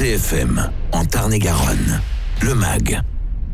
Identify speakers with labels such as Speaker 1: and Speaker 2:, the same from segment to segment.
Speaker 1: CFM, en Tarn-et-Garonne, le MAG.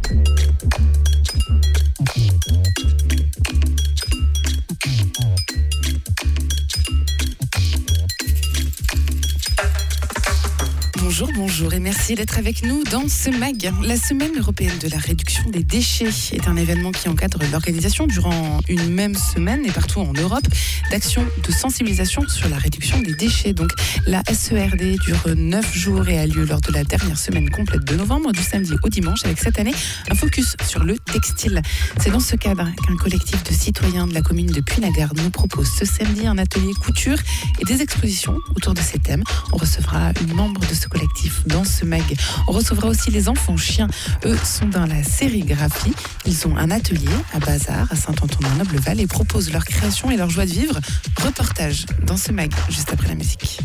Speaker 2: Bonjour et merci d'être avec nous dans ce MAG. La Semaine européenne de la réduction des déchets est un événement qui encadre l'organisation durant une même semaine et partout en Europe d'actions de sensibilisation sur la réduction des déchets. Donc la SERD dure 9 jours et a lieu lors de la dernière semaine complète de novembre, du samedi au dimanche, avec cette année un focus sur le textile. C'est dans ce cadre qu'un collectif de citoyens de la commune de Puynagarde nous propose ce samedi un atelier couture et des expositions autour de ces thèmes. On recevra une membre de ce collectif dans ce MAG. On recevra aussi les enfants chiens. Eux sont dans la sérigraphie. Ils ont un atelier à Bazar, à Saint-Antonin-Nobleval, et proposent leur création et leur joie de vivre. Reportage dans ce MAG, juste après la musique.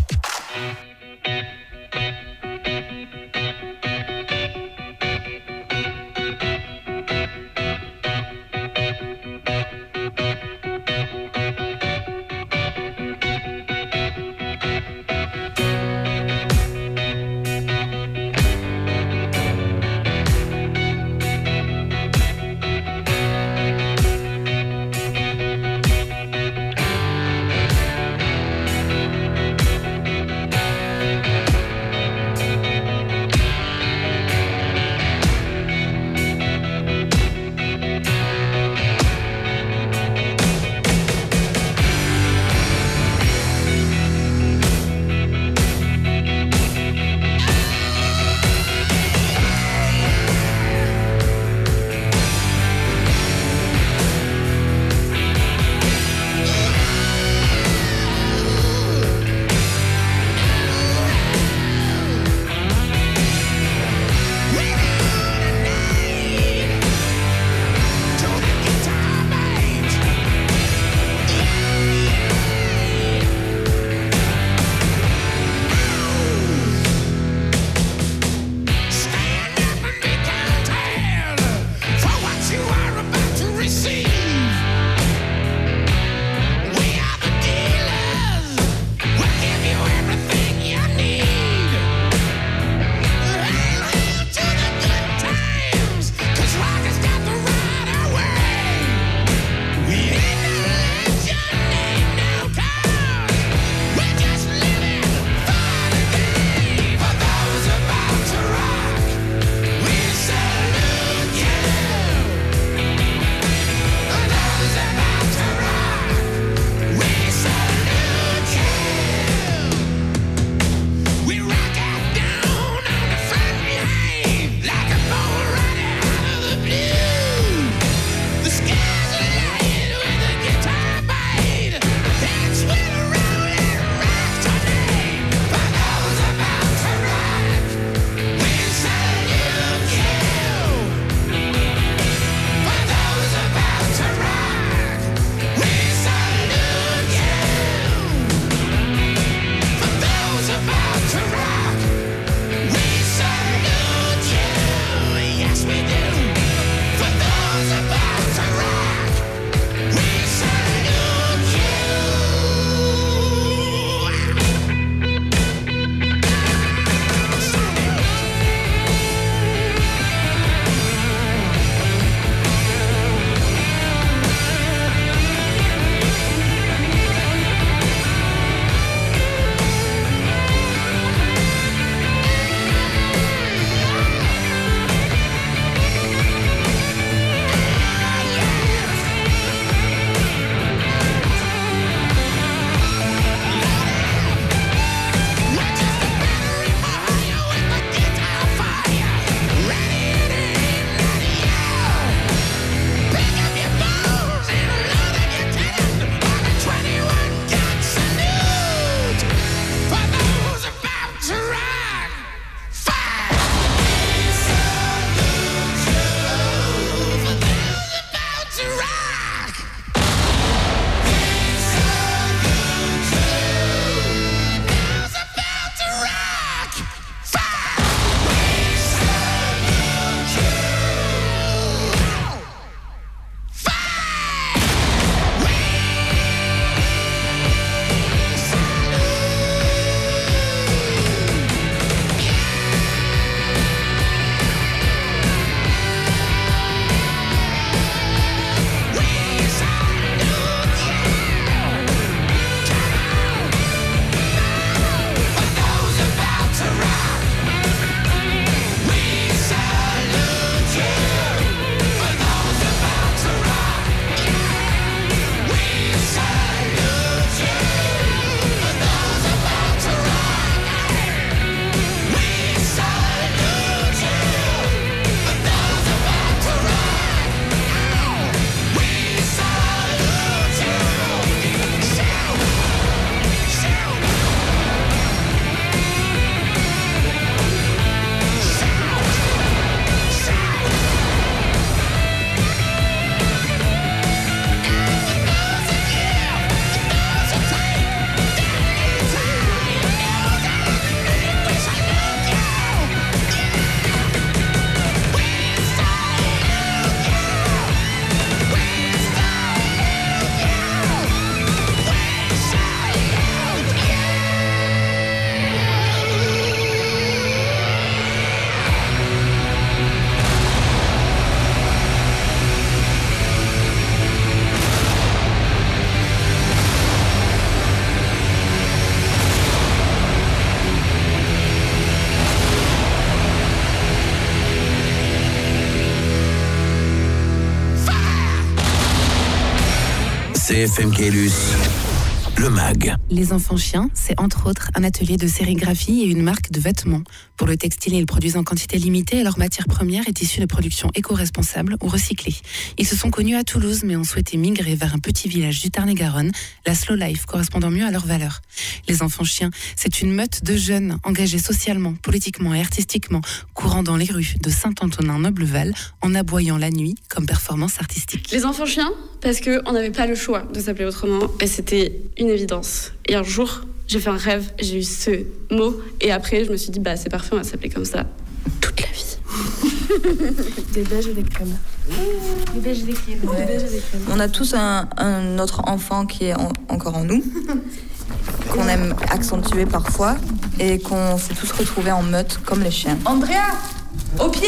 Speaker 1: CFM Caylus, le MAG.
Speaker 2: Les enfants chiens, c'est entre autres un atelier de sérigraphie et une marque de vêtements. Pour le textile, ils produisent en quantité limitée et leur matière première est issue de production éco-responsable ou recyclée. Ils se sont connus à Toulouse mais ont souhaité migrer vers un petit village du Tarn-et-Garonne, la slow life correspondant mieux à leurs valeurs. Les enfants chiens, c'est une meute de jeunes engagés socialement, politiquement et artistiquement, courant dans les rues de Saint-Antonin-Nobleval en aboyant la nuit comme performance artistique.
Speaker 3: Les enfants chiens, parce qu'on n'avait pas le choix de s'appeler autrement et c'était une évidence. Et un jour, j'ai fait un rêve, j'ai eu ce mot et après je me suis dit c'est parfait, on va s'appeler comme ça toute la vie.
Speaker 4: Des beiges et des crèmes.
Speaker 3: Des beiges et des crèmes.
Speaker 4: Ouais. Des beiges et des crèmes.
Speaker 5: On a tous un autre enfant qui est encore en nous, qu'on aime accentuer parfois et qu'on s'est tous retrouvés en meute comme les chiens.
Speaker 6: Andrea, au pied.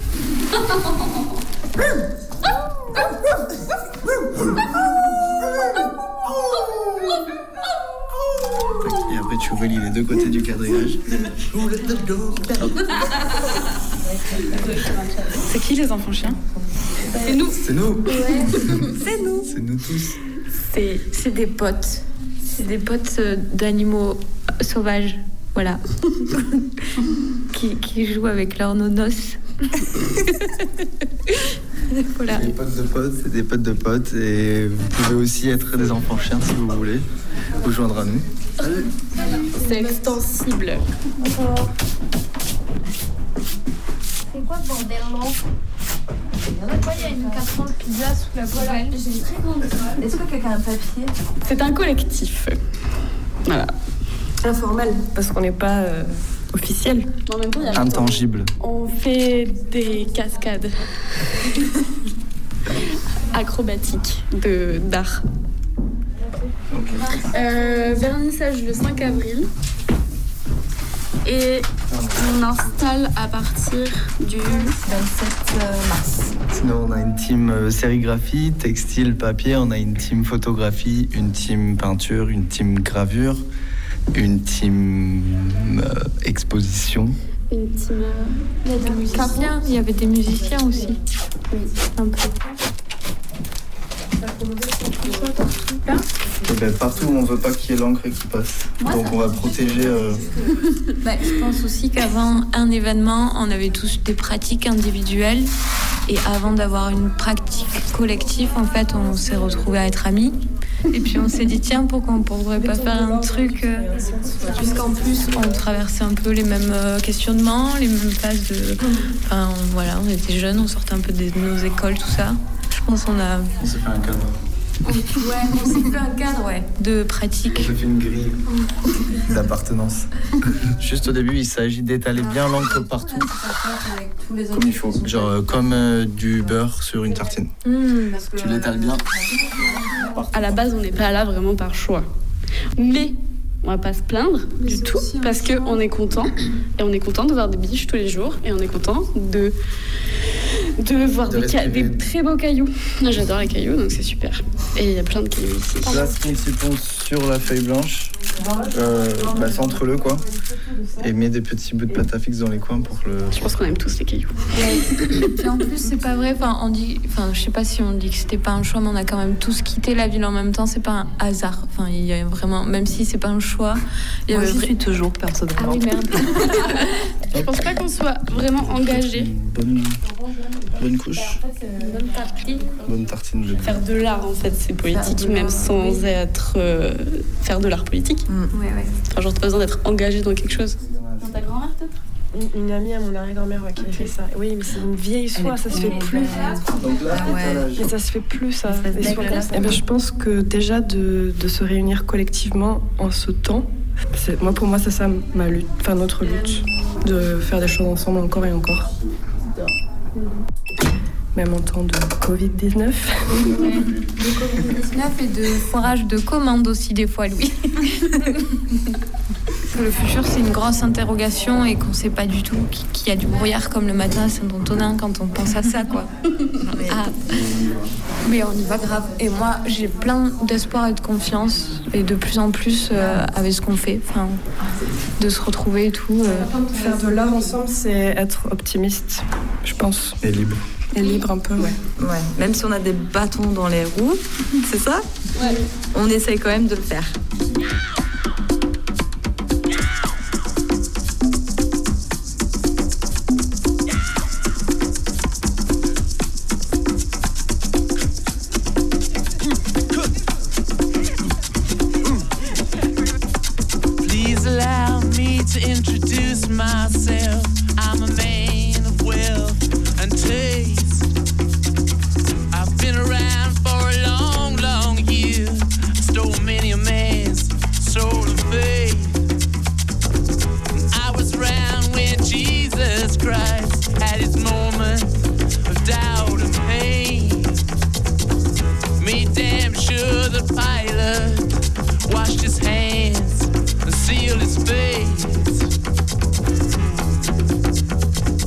Speaker 7: Et après tu relis les deux côtés du quadrillage.
Speaker 2: C'est qui les enfants chiens ?
Speaker 3: C'est nous.
Speaker 7: C'est nous.
Speaker 6: Ouais. C'est nous.
Speaker 7: C'est nous tous.
Speaker 6: C'est des potes. C'est des potes d'animaux sauvages. Voilà. qui jouent avec leurs nonos. Voilà.
Speaker 7: Les potes de potes, c'est des potes de potes. Et vous pouvez aussi être des enfants chiens si vous voulez. Vous joindre à nous.
Speaker 3: C'est extensible.
Speaker 8: C'est quoi ce bordel, non? Il y en a quoi? Il y a une carton de pizza sous la poêle. J'ai une très grande toile.
Speaker 6: Est-ce que quelqu'un a un papier?
Speaker 3: C'est un collectif. Voilà.
Speaker 4: Informel, parce qu'on n'est pas officiel.
Speaker 3: En même temps, il y a
Speaker 7: Intangible.
Speaker 3: on fait des cascades acrobatiques d'art. Vernissage le 5 avril. Et on installe à partir du
Speaker 5: 27 mars.
Speaker 7: Sinon, on a une team sérigraphie, textile, papier. On a une team photographie, une team peinture, une team gravure, une team exposition.
Speaker 3: une team.
Speaker 6: Il y a des musiciens. Il y avait des musiciens aussi.
Speaker 3: Oui.
Speaker 6: Un peu.
Speaker 7: Et ben, partout où on veut pas qu'il y ait l'encre qui passe. Donc on va protéger.
Speaker 6: Je pense aussi qu'avant un événement, on avait tous des pratiques individuelles. Et avant d'avoir une pratique collective, en fait, on s'est retrouvés à être amis. Et puis on s'est dit, tiens, pourquoi on pourrait pas faire un truc puisqu'en plus, on traversait un peu les mêmes questionnements, les mêmes phases de... Enfin, voilà, on était jeunes, on sortait un peu de nos écoles, tout ça. Je pense qu'on a...
Speaker 7: On s'est fait un cadre.
Speaker 6: on s'est fait un cadre, de pratique.
Speaker 7: On s'est fait une grille d'appartenance. Juste au début, il s'agit d'étaler bien l'encre partout. Comme il faut. Genre comme du beurre sur une tartine. Tu l'étales bien.
Speaker 3: À la base, on n'est pas là vraiment par choix. Mais on va pas se plaindre du tout parce qu'on est content. Et on est content de voir des biches tous les jours. Et on est content de voir des très beaux cailloux. J'adore les cailloux, donc c'est super. Et il y a plein de cailloux ici.
Speaker 7: Place principaux sur la feuille blanche. Centre-le quoi. Et mets des petits bouts de pâte à fixe dans les coins pour le...
Speaker 3: Je pense qu'on aime tous les cailloux.
Speaker 6: Et puis en plus, c'est pas vrai. On dit, je sais pas si on dit que c'était pas un choix, mais on a quand même tous quitté la ville en même temps. C'est pas un hasard. Il y a vraiment, même si c'est pas un choix.
Speaker 5: Moi, j'y suis toujours personnellement.
Speaker 6: Ah oui, merde.
Speaker 3: Je pense pas qu'on soit vraiment engagé.
Speaker 7: Bonne couche.
Speaker 3: Bonne partie.
Speaker 7: Bonne tartine de...
Speaker 3: Faire de l'art, en fait, c'est politique, même sans être... faire de l'art politique.
Speaker 6: Ouais.
Speaker 3: Enfin, genre, t'as pas besoin d'être engagé dans quelque chose. Dans ta grand-mère, peut-être?
Speaker 4: Une amie à mon arrière-grand-mère qui a fait ça. Oui, mais c'est une vieille soie, ça se fait plus.
Speaker 7: Donc là,
Speaker 4: Mais ça se fait plus, ça. Des soies comme ça. Je pense que déjà de se réunir collectivement en ce temps, pour moi, c'est ça ma lutte, notre lutte, de faire des choses ensemble encore et encore. Même en temps de Covid-19.
Speaker 6: De Covid-19 et de foirage de commandes aussi, des fois, Louis. Le futur, c'est une grosse interrogation et qu'on sait pas du tout qu'il y a du brouillard comme le matin à Saint-Antonin quand on pense à ça, quoi. Mais on y va grave. Et moi, j'ai plein d'espoir et de confiance et de plus en plus avec ce qu'on fait. De se retrouver et tout.
Speaker 4: Faire de l'art ensemble, c'est être optimiste, je pense.
Speaker 7: Et libre.
Speaker 4: Et libre un peu, ouais.
Speaker 5: Même si on a des bâtons dans les roues, c'est ça ? on essaye quand même de le faire.
Speaker 9: Please allow me to introduce myself. I'm a man of wealth and taste. I've been around for a long, long year. I stole many a man's soul of faith. I was around when Jesus Christ had his moment of doubt and pain. Made damn sure the Pilate washed his hands and sealed his face.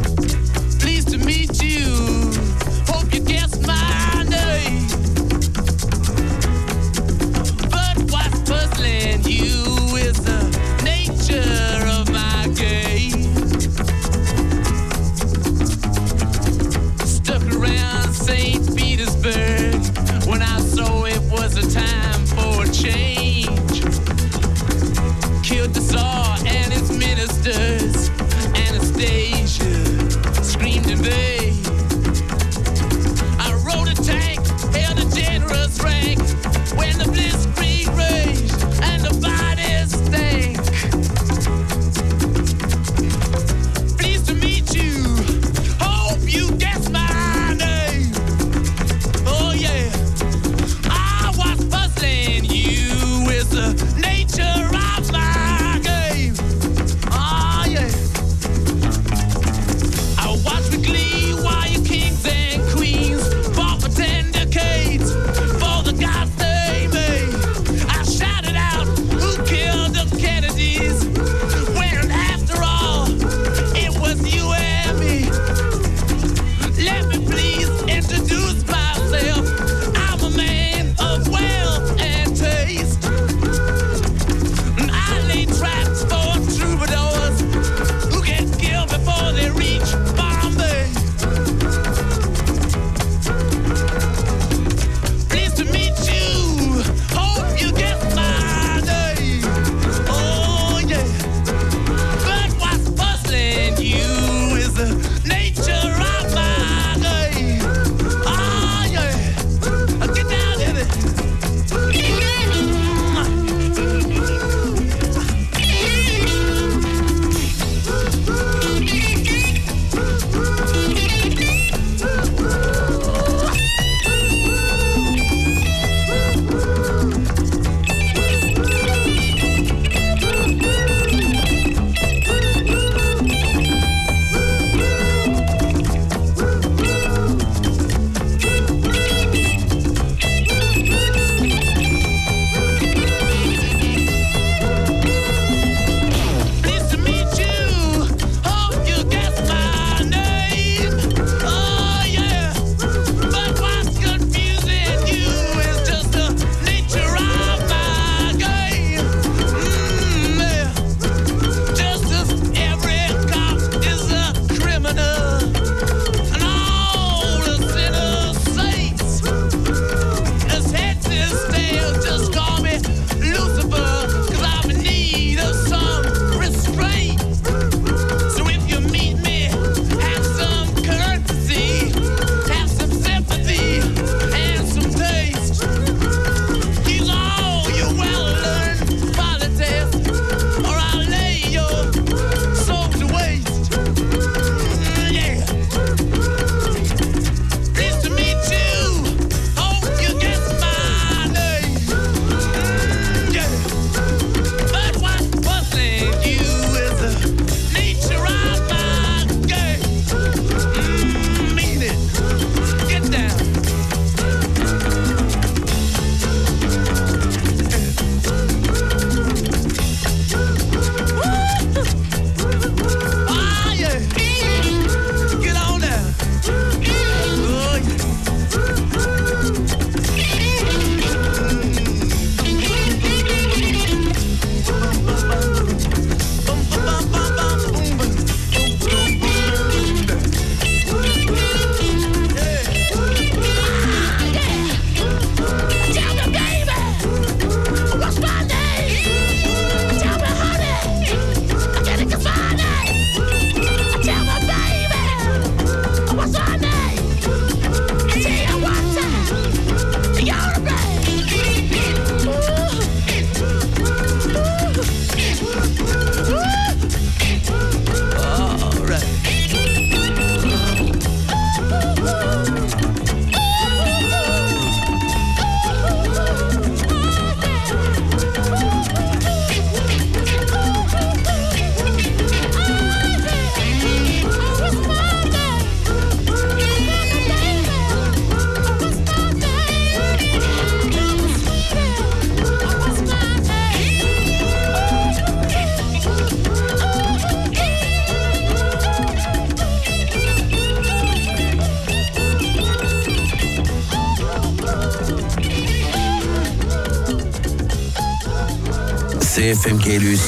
Speaker 1: BFM Caylus,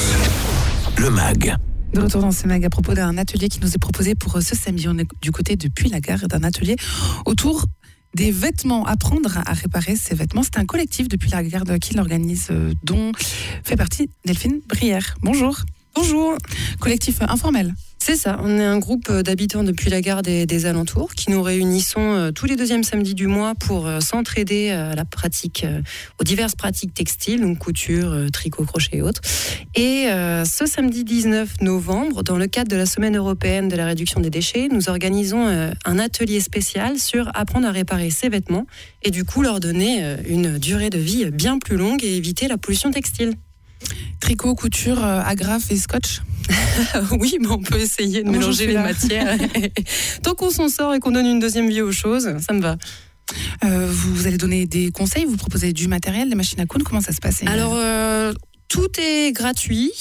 Speaker 1: le MAG.
Speaker 2: De retour dans ce MAG à propos d'un atelier qui nous est proposé pour ce samedi. On est du côté de Puylagarde, d'un atelier autour des vêtements, apprendre à réparer ses vêtements. C'est un collectif de Puylagarde qui l'organise, dont fait partie Delphine Brière. Bonjour.
Speaker 10: Bonjour.
Speaker 2: Collectif informel.
Speaker 10: C'est ça, on est un groupe d'habitants de Puylagarde et des alentours qui nous réunissons tous les deuxièmes samedis du mois pour s'entraider à la pratique, aux diverses pratiques textiles, donc couture, tricot, crochet et autres. Et ce samedi 19 novembre, dans le cadre de la Semaine européenne de la réduction des déchets, nous organisons un atelier spécial sur apprendre à réparer ses vêtements et du coup leur donner une durée de vie bien plus longue et éviter la pollution textile.
Speaker 2: Tricot, couture, agrafe et scotch.
Speaker 10: Oui, mais on peut essayer de mélanger les matières. Tant qu'on s'en sort et qu'on donne une deuxième vie aux choses, ça me va.
Speaker 2: Vous allez donner des conseils, vous proposez du matériel, des machines à coudre, comment ça se passe?
Speaker 10: Alors, tout est gratuit.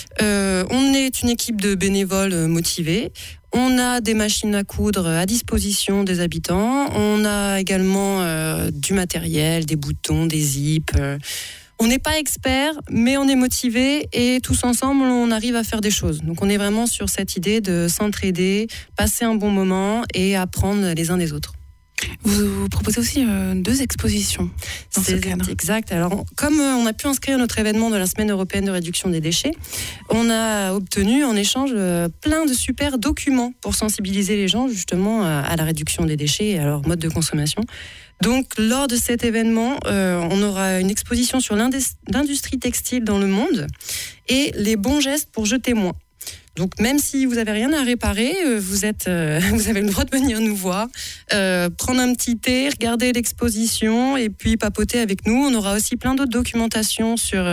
Speaker 10: On est une équipe de bénévoles motivés. On a des machines à coudre à disposition des habitants. On a également du matériel, des boutons, des zips. On n'est pas experts, mais on est motivés et tous ensemble, on arrive à faire des choses. Donc on est vraiment sur cette idée de s'entraider, passer un bon moment et apprendre les uns des autres.
Speaker 2: Vous proposez aussi 2 expositions dans ce cadre.
Speaker 10: Exact. Alors, comme on a pu inscrire notre événement de la Semaine européenne de réduction des déchets, on a obtenu en échange plein de super documents pour sensibiliser les gens justement à la réduction des déchets et à leur mode de consommation. Donc, lors de cet événement, on aura une exposition sur l'industrie textile dans le monde et les bons gestes pour jeter moins. Donc, même si vous n'avez rien à réparer, vous avez le droit de venir nous voir, prendre un petit thé, regarder l'exposition et puis papoter avec nous. On aura aussi plein d'autres documentations sur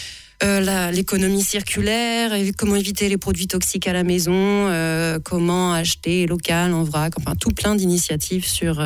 Speaker 10: l'économie circulaire, et comment éviter les produits toxiques à la maison, comment acheter local, en vrac, enfin tout plein d'initiatives sur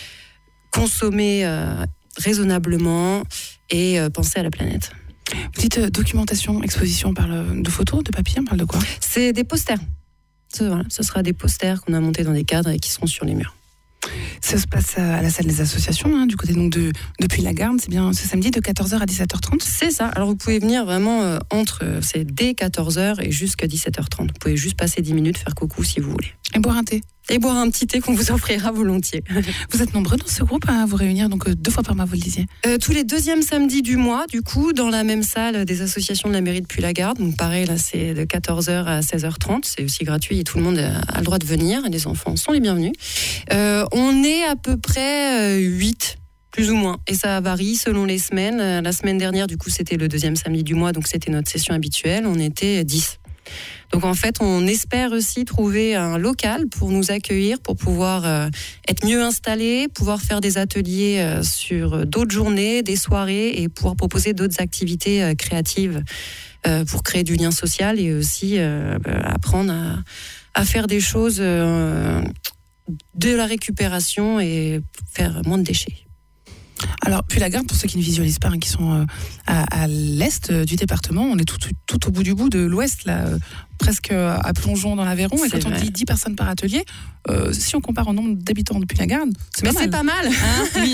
Speaker 10: consommer raisonnablement et penser à la planète.
Speaker 2: Vous dites documentation, exposition, on parle de photos, de papier, on parle de quoi?
Speaker 10: C'est des posters. Voilà, ce sera des posters qu'on a montés dans des cadres et qui seront sur les murs.
Speaker 2: Ça se passe à la salle des associations, du côté donc de Puylagarde, c'est bien ce samedi de 14h à 17h30?
Speaker 10: C'est ça, alors vous pouvez venir vraiment c'est dès 14h et jusqu'à 17h30. Vous pouvez juste passer 10 minutes, faire coucou si vous voulez.
Speaker 2: Et boire un thé?
Speaker 10: Et boire un petit thé qu'on vous offrira volontiers.
Speaker 2: Vous êtes nombreux dans ce groupe à vous réunir, donc 2 fois par mois, vous le disiez?
Speaker 10: Tous les deuxièmes samedis du mois, du coup, dans la même salle des associations de la mairie de Puylagarde. Donc pareil, là, c'est de 14h à 16h30. C'est aussi gratuit et tout le monde a le droit de venir. Les enfants sont les bienvenus. On est à peu près 8, plus ou moins. Et ça varie selon les semaines. La semaine dernière, du coup, c'était le deuxième samedi du mois, donc c'était notre session habituelle. On était 10. Donc en fait, on espère aussi trouver un local pour nous accueillir, pour pouvoir être mieux installés, pouvoir faire des ateliers sur d'autres journées, des soirées et pouvoir proposer d'autres activités créatives pour créer du lien social et aussi apprendre à faire des choses de la récupération et faire moins de déchets.
Speaker 2: Alors, Puylagarde, pour ceux qui ne visualisent pas, qui sont à l'est du département, on est tout au bout du bout de l'ouest, là, presque à plongeon dans l'Aveyron. Et quand on dit 10 personnes par atelier, si on compare au nombre d'habitants de Puylagarde,
Speaker 10: c'est pas mal. Hein, oui.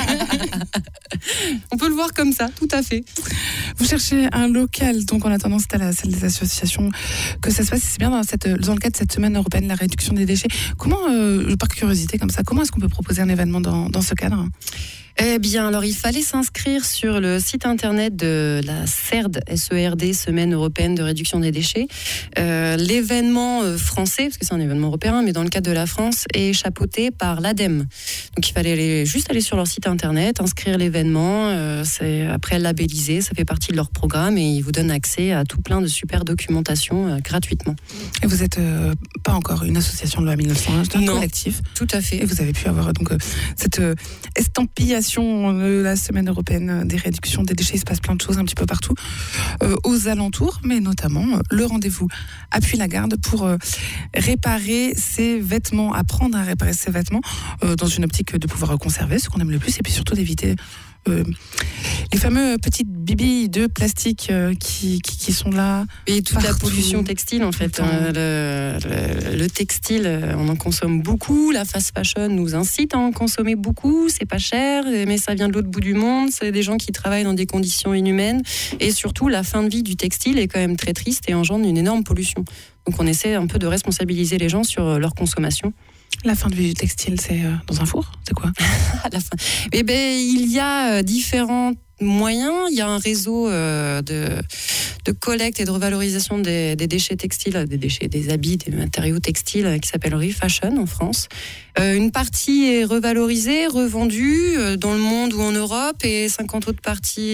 Speaker 10: On peut le voir comme ça, tout à fait.
Speaker 2: Vous cherchez un local, donc en attendant, c'est à la salle des associations que ça se passe. C'est bien dans le cadre de cette semaine européenne de la réduction des déchets. Comment, par curiosité comme ça, comment est-ce qu'on peut proposer un événement dans ce cadre?
Speaker 10: Eh bien, alors il fallait s'inscrire sur le site internet de la SERD, SERD, Semaine européenne de réduction des déchets. L'événement français, parce que c'est un événement européen, mais dans le cadre de la France, est chapeauté par l'ADEME. Donc il fallait juste aller sur leur site internet, inscrire l'événement, c'est après labellisé, ça fait partie de leur programme et ils vous donnent accès à tout plein de super documentation gratuitement.
Speaker 2: Et vous n'êtes pas encore une association de loi 1901, c'est un collectif.
Speaker 10: Tout à fait.
Speaker 2: Et vous avez pu avoir donc cette estampillation de la Semaine européenne des réductions des déchets. Il se passe plein de choses un petit peu partout aux alentours, mais notamment le rendez-vous à Puylagarde pour réparer ses vêtements, apprendre à réparer ses vêtements dans une optique de pouvoir conserver ce qu'on aime le plus et puis surtout d'éviter Les fameux petites billes de plastique qui sont là.
Speaker 10: Et toute
Speaker 2: partout.
Speaker 10: La pollution textile, en fait. Le textile, on en consomme beaucoup. La fast fashion nous incite à en consommer beaucoup. C'est pas cher, mais ça vient de l'autre bout du monde. C'est des gens qui travaillent dans des conditions inhumaines. Et surtout, la fin de vie du textile est quand même très triste et engendre une énorme pollution. Donc on essaie un peu de responsabiliser les gens sur leur consommation.
Speaker 2: La fin de vie du textile, c'est dans un four ? C'est quoi ?
Speaker 10: La fin. Eh ben, il y a différents moyens. Il y a un réseau de collecte et de revalorisation des déchets textiles, des habits, des matériaux textiles qui s'appelle Refashion en France. Une partie est revalorisée, revendue dans le monde ou en Europe, et 50 autres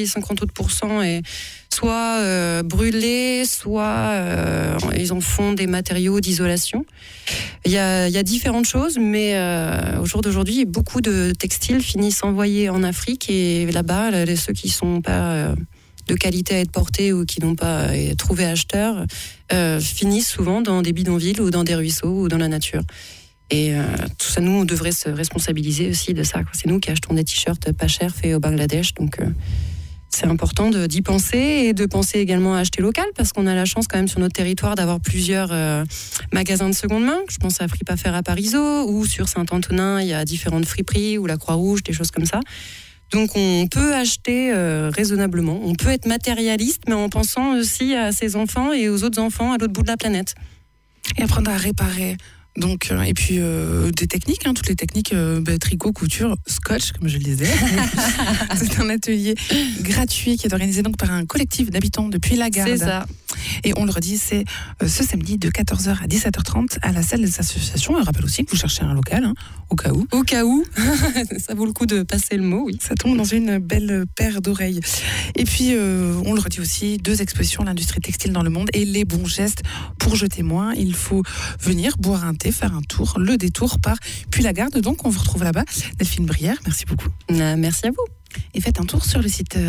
Speaker 10: % est soit brûlés, soit ils en font des matériaux d'isolation. Il y a différentes choses, mais au jour d'aujourd'hui, beaucoup de textiles finissent envoyés en Afrique, et là-bas, ceux qui ne sont pas de qualité à être portés ou qui n'ont pas trouvé acheteur finissent souvent dans des bidonvilles ou dans des ruisseaux ou dans la nature. Et tout ça, nous, on devrait se responsabiliser aussi de ça. C'est nous qui achetons des t-shirts pas chers faits au Bangladesh, donc c'est important d'y penser, et de penser également à acheter local, parce qu'on a la chance quand même sur notre territoire d'avoir plusieurs magasins de seconde main. Je pense à Fripe à Faire à Parisot, ou sur Saint-Antonin, il y a différentes friperies, ou la Croix-Rouge, des choses comme ça. Donc on peut acheter raisonnablement, on peut être matérialiste, mais en pensant aussi à ses enfants et aux autres enfants à l'autre bout de la planète.
Speaker 2: Et apprendre à réparer. Donc, et puis des techniques, toutes les techniques, tricot, couture, scotch, comme je le disais. C'est un atelier gratuit qui est organisé donc par un collectif d'habitants depuis la Garde.
Speaker 10: C'est ça.
Speaker 2: Et on le redit, c'est ce samedi de 14h à 17h30 à la salle des associations. Je rappelle aussi que vous cherchez un local, au cas où.
Speaker 10: Au cas où, ça vaut le coup de passer le mot, oui.
Speaker 2: Ça tombe dans une belle paire d'oreilles. Et puis, on le redit aussi, 2 expositions, l'industrie textile dans le monde et les bons gestes pour jeter moins. Il faut venir boire un thé, faire un tour, le détour par Puy-la-Garde. Donc, on vous retrouve là-bas. Delphine Brière, merci beaucoup.
Speaker 10: Merci à vous.
Speaker 2: Et faites un tour sur le site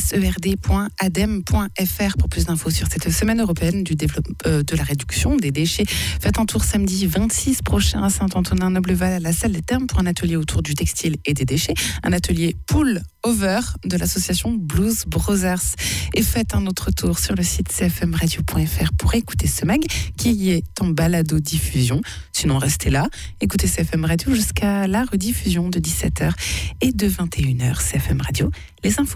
Speaker 2: serd.adem.fr pour plus d'infos sur cette semaine européenne de la réduction des déchets. Faites un tour samedi 26 prochain à Saint-Antonin-Nobleval à la salle des Thermes pour un atelier autour du textile et des déchets. Un atelier pull over de l'association Blues Brothers. Et faites un autre tour sur le site cfmradio.fr pour écouter ce mag qui est en balado-diffusion. Sinon, restez là. Écoutez CFM Radio jusqu'à la rediffusion de 17h et de 21h. CFM Radio, les infos.